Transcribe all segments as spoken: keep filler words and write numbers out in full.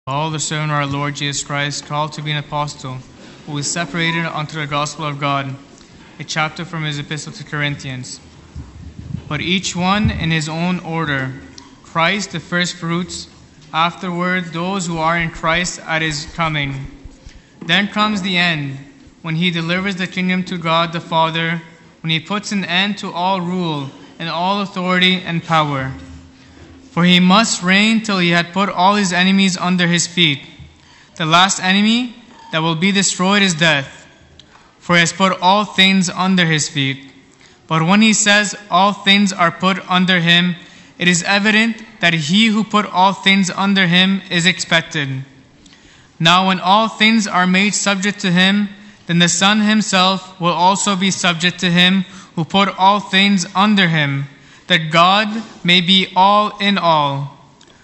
Paul, the servant of our Lord Jesus Christ, called to be an apostle, who was separated unto the gospel of God, a chapter from his epistle to Corinthians. But each one in his own order, Christ the first fruits, afterward those who are in Christ at his coming. Then comes the end, when he delivers the kingdom to God the Father, when he puts an end to all rule and all authority and power. For he must reign till he had put all his enemies under his feet. The last enemy that will be destroyed is death, for he has put all things under his feet. But when he says all things are put under him, it is evident that he who put all things under him is expected. Now when all things are made subject to him, then the Son himself will also be subject to him who put all things under him, that God may be all in all.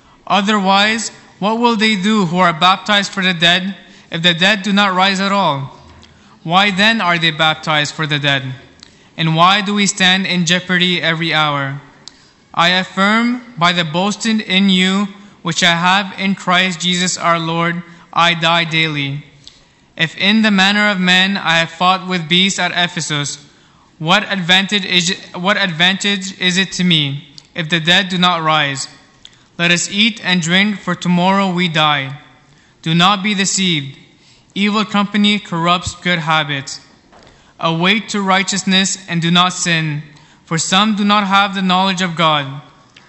Otherwise, what will they do who are baptized for the dead, if the dead do not rise at all? Why then are they baptized for the dead? And why do we stand in jeopardy every hour? I affirm by the boasting in you, which I have in Christ Jesus our Lord, I die daily. If in the manner of men I have fought with beasts at Ephesus, what advantage is it, what advantage is it to me, if the dead do not rise? Let us eat and drink, for tomorrow we die. Do not be deceived. Evil company corrupts good habits. Await to righteousness and do not sin, for some do not have the knowledge of God.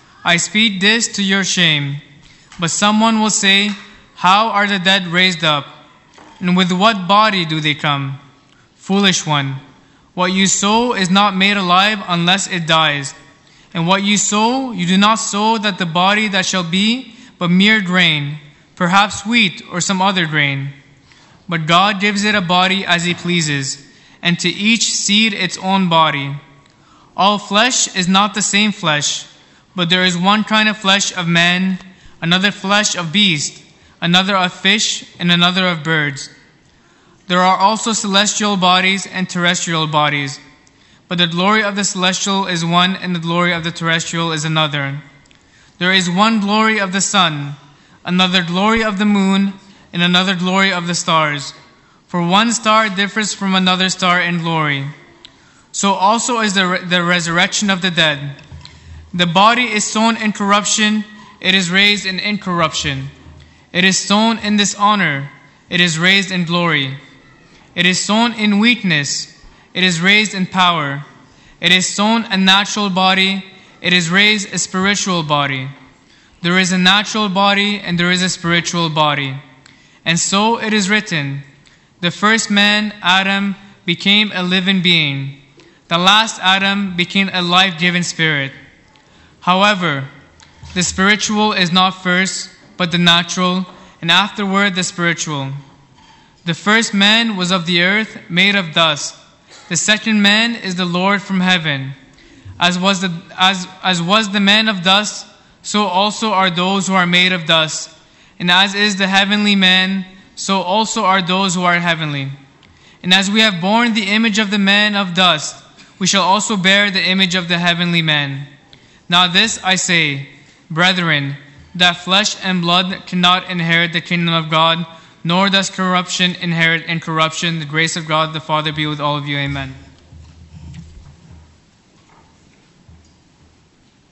I speak this to your shame. But someone will say, how are the dead raised up? And with what body do they come? Foolish one. What you sow is not made alive unless it dies. And what you sow, you do not sow that the body that shall be, but mere grain, perhaps wheat or some other grain. But God gives it a body as he pleases, and to each seed its own body. All flesh is not the same flesh, but there is one kind of flesh of man, another flesh of beast, another of fish, and another of birds. There are also celestial bodies and terrestrial bodies, but the glory of the celestial is one, and the glory of the terrestrial is another. There is one glory of the sun, another glory of the moon, and another glory of the stars. For one star differs from another star in glory. So also is the, re- the resurrection of the dead. The body is sown in corruption, it is raised in incorruption. It is sown in dishonor, it is raised in glory. It is sown in weakness, it is raised in power. It is sown a natural body, it is raised a spiritual body. There is a natural body and there is a spiritual body. And so it is written, the first man, Adam, became a living being. The last Adam became a life-giving spirit. However, the spiritual is not first, but the natural, and afterward the spiritual. The first man was of the earth, made of dust. The second man is the Lord from heaven. As was the as as was the man of dust, so also are those who are made of dust. And as is the heavenly man, so also are those who are heavenly. And as we have borne the image of the man of dust, we shall also bear the image of the heavenly man. Now this I say, brethren, that flesh and blood cannot inherit the kingdom of God, nor does corruption inherit incorruption. The grace of God the Father be with all of you. Amen.